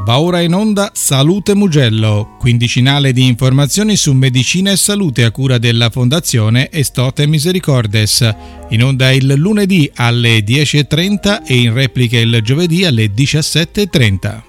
Va ora in onda Salute Mugello, quindicinale di informazioni su medicina e salute a cura della Fondazione Estote Misericordes. In onda il lunedì alle 10:30 e in replica il giovedì alle 17:30.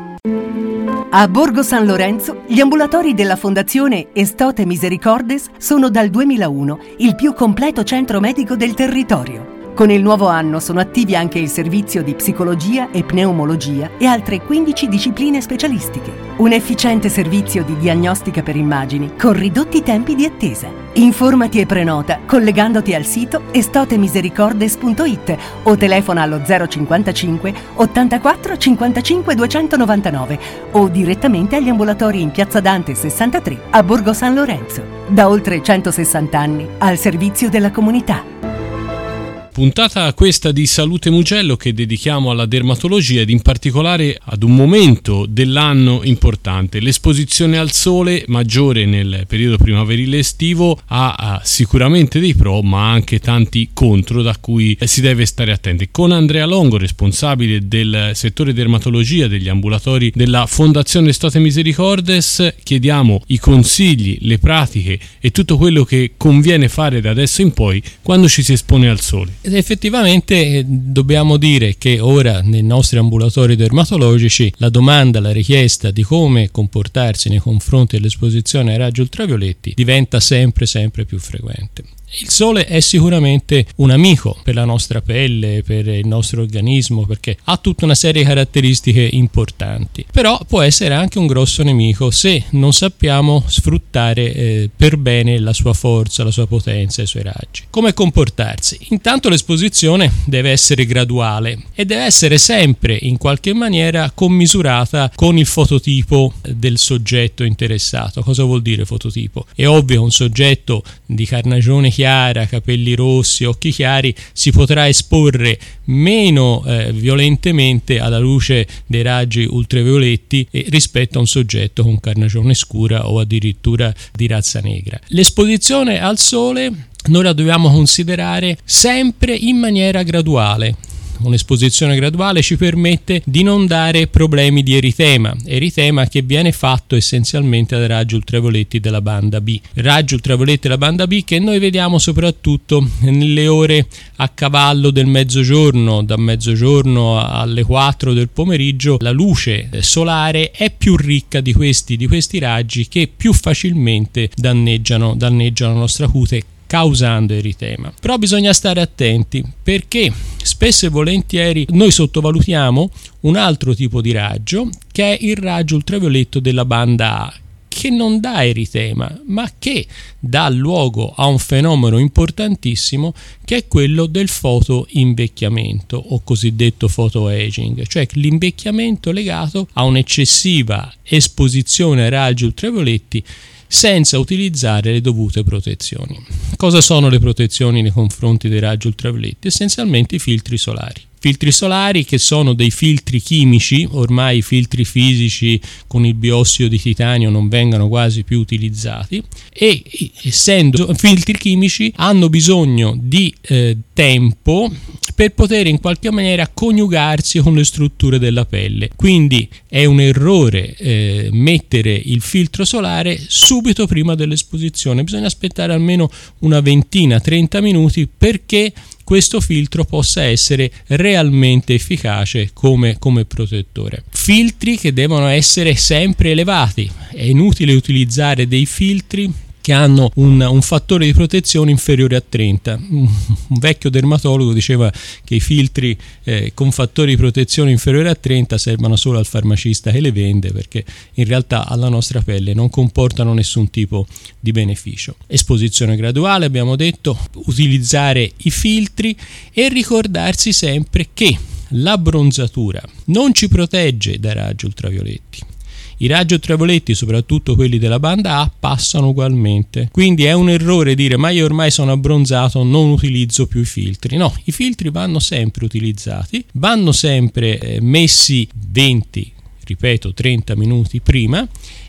A Borgo San Lorenzo, gli ambulatori della Fondazione Estote Misericordes sono dal 2001 il più completo centro medico del territorio. Con il nuovo anno sono attivi anche il servizio di psicologia e pneumologia e altre 15 discipline specialistiche. Un efficiente servizio di diagnostica per immagini con ridotti tempi di attesa. Informati e prenota collegandoti al sito estotemisericordes.it o telefona allo 055 84 55 299 o direttamente agli ambulatori in Piazza Dante 63 a Borgo San Lorenzo. Da oltre 160 anni al servizio della comunità. Puntata questa di Salute Mugello che dedichiamo alla dermatologia ed in particolare ad un momento dell'anno importante. L'esposizione al sole maggiore nel periodo primaverile estivo ha sicuramente dei pro ma anche tanti contro da cui si deve stare attenti. Con Andrea Longo, responsabile del settore dermatologia degli ambulatori della Fondazione Estote Misericordes, chiediamo i consigli, le pratiche e tutto quello che conviene fare da adesso in poi quando ci si espone al sole. Ed effettivamente dobbiamo dire che ora nei nostri ambulatori dermatologici la domanda, la richiesta di come comportarsi nei confronti dell'esposizione ai raggi ultravioletti diventa sempre più frequente. Il sole è sicuramente un amico per la nostra pelle, per il nostro organismo, perché ha tutta una serie di caratteristiche importanti, però può essere anche un grosso nemico se non sappiamo sfruttare per bene la sua forza, la sua potenza, i suoi raggi. Come comportarsi? Intanto l'esposizione deve essere graduale e deve essere sempre in qualche maniera commisurata con il fototipo del soggetto interessato. Cosa vuol dire fototipo? È ovvio che un soggetto di carnagione chiara, capelli rossi, occhi chiari si potrà esporre meno violentemente alla luce dei raggi ultravioletti rispetto a un soggetto con carnagione scura o addirittura di razza negra. L'esposizione al sole noi la dobbiamo considerare sempre in maniera graduale. Un'esposizione graduale ci permette di non dare problemi di eritema che viene fatto essenzialmente dai raggi ultravioletti della banda B. Raggi ultravioletti della banda B che noi vediamo soprattutto nelle ore a cavallo del mezzogiorno, da mezzogiorno alle 4 del pomeriggio. La luce solare è più ricca di questi raggi che più facilmente danneggiano la nostra cute, causando eritema. Però bisogna stare attenti perché spesso e volentieri noi sottovalutiamo un altro tipo di raggio che è il raggio ultravioletto della banda A, che non dà eritema ma che dà luogo a un fenomeno importantissimo che è quello del fotoinvecchiamento o cosiddetto photoaging, cioè l'invecchiamento legato a un'eccessiva esposizione ai raggi ultravioletti senza utilizzare le dovute protezioni. Cosa sono le protezioni nei confronti dei raggi ultravioletti? Essenzialmente i filtri solari. Filtri solari che sono dei filtri chimici, ormai i filtri fisici con il biossido di titanio non vengono quasi più utilizzati e essendo filtri chimici hanno bisogno di tempo per poter in qualche maniera coniugarsi con le strutture della pelle. Quindi è un errore mettere il filtro solare subito prima dell'esposizione, bisogna aspettare almeno una ventina, 30 minuti perché questo filtro possa essere realmente efficace come protettore. Filtri che devono essere sempre elevati, è inutile utilizzare dei filtri che hanno un fattore di protezione inferiore a 30. Un vecchio dermatologo diceva che i filtri con fattori di protezione inferiore a 30 servono solo al farmacista che le vende, perché in realtà alla nostra pelle non comportano nessun tipo di beneficio. Esposizione graduale, abbiamo detto, utilizzare i filtri e ricordarsi sempre che l'abbronzatura non ci protegge dai raggi ultravioletti. I raggi ultravioletti, soprattutto quelli della banda A, passano ugualmente, quindi è un errore dire ma io ormai sono abbronzato, non utilizzo più i filtri. No, i filtri vanno sempre utilizzati, vanno sempre messi 20, ripeto 30 minuti prima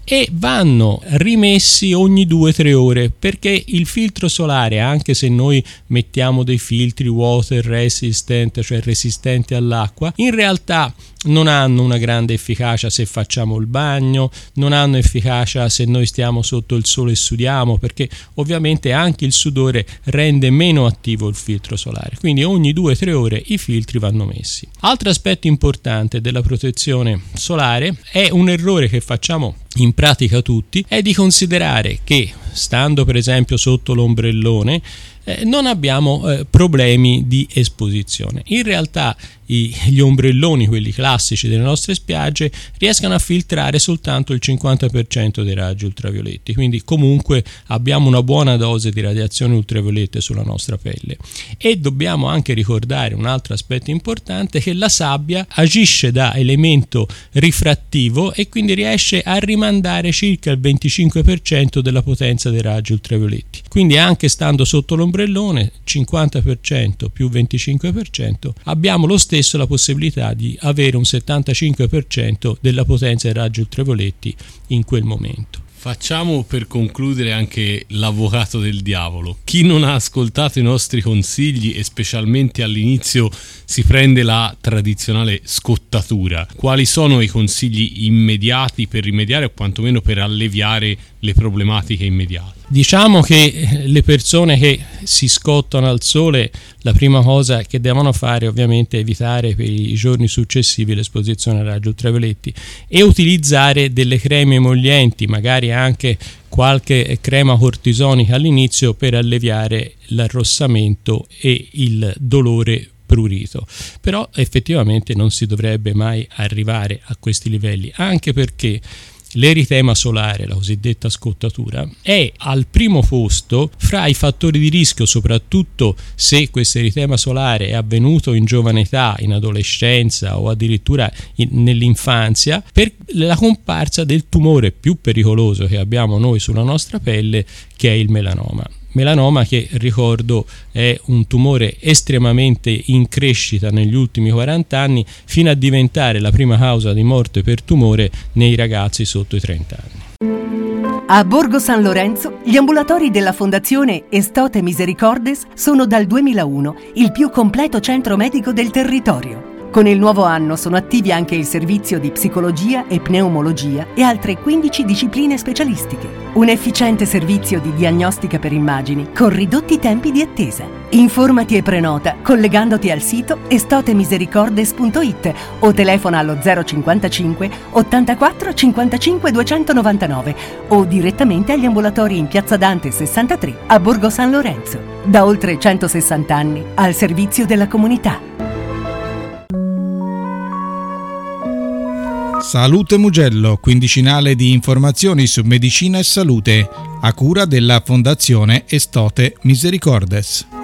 e vanno rimessi ogni 2-3 ore, perché il filtro solare, anche se noi mettiamo dei filtri water resistant, cioè resistenti all'acqua, in realtà non hanno una grande efficacia se facciamo il bagno, non hanno efficacia se noi stiamo sotto il sole e sudiamo, perché ovviamente anche il sudore rende meno attivo il filtro solare. Quindi ogni 2-3 ore i filtri vanno messi. Altro aspetto importante della protezione solare è un errore che facciamo in pratica tutti, è di considerare che stando per esempio sotto l'ombrellone non abbiamo problemi di esposizione. In realtà gli ombrelloni, quelli classici delle nostre spiagge, riescono a filtrare soltanto il 50% dei raggi ultravioletti, quindi comunque abbiamo una buona dose di radiazioni ultraviolette sulla nostra pelle. E dobbiamo anche ricordare un altro aspetto importante, che la sabbia agisce da elemento rifrattivo e quindi riesce a rimandare circa il 25% della potenza dei raggi ultravioletti. Quindi anche stando sotto l'ombrellone, 50% più 25%, abbiamo lo stesso la possibilità di avere un 75% della potenza dei raggi ultravioletti in quel momento. Facciamo per concludere anche l'avvocato del diavolo. Chi non ha ascoltato i nostri consigli e specialmente all'inizio si prende la tradizionale scottatura. Quali sono i consigli immediati per rimediare o quantomeno per alleviare le problematiche immediate? Diciamo che le persone che si scottano al sole, la prima cosa che devono fare ovviamente è evitare per i giorni successivi l'esposizione ai raggi ultravioletti e utilizzare delle creme emollienti, magari anche qualche crema cortisonica all'inizio, per alleviare l'arrossamento e il dolore prurito. Però effettivamente non si dovrebbe mai arrivare a questi livelli, anche perché l'eritema solare, la cosiddetta scottatura, è al primo posto fra i fattori di rischio, soprattutto se questo eritema solare è avvenuto in giovane età, in adolescenza o addirittura nell'infanzia, per la comparsa del tumore più pericoloso che abbiamo noi sulla nostra pelle, che è il melanoma. Melanoma che, ricordo, è un tumore estremamente in crescita negli ultimi 40 anni, fino a diventare la prima causa di morte per tumore nei ragazzi sotto i 30 anni. A Borgo San Lorenzo, gli ambulatori della Fondazione Estote Misericordes sono dal 2001 il più completo centro medico del territorio. Con il nuovo anno sono attivi anche il servizio di psicologia e pneumologia e altre 15 discipline specialistiche. Un efficiente servizio di diagnostica per immagini con ridotti tempi di attesa. Informati e prenota collegandoti al sito estotemisericordes.it o telefona allo 055 84 55 299 o direttamente agli ambulatori in Piazza Dante 63 a Borgo San Lorenzo. Da oltre 160 anni al servizio della comunità. Salute Mugello, quindicinale di informazioni su medicina e salute, a cura della Fondazione Estote Misericordes.